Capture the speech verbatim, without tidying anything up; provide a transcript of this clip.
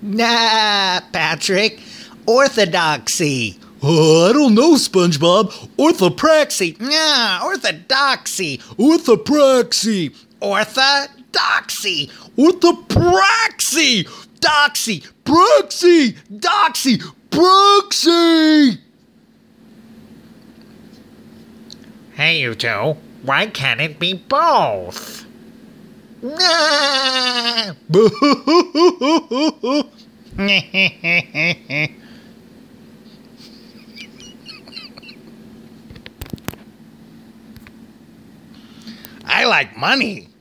Nah, Patrick. Orthodoxy. Uh, I don't know, SpongeBob. Orthopraxy. Nah, orthodoxy. Orthopraxy. Orthodoxy. Orthopraxy. Doxy. Praxy. Doxy. Praxy. Hey, you two. Why can't it be both? Nah. I like money.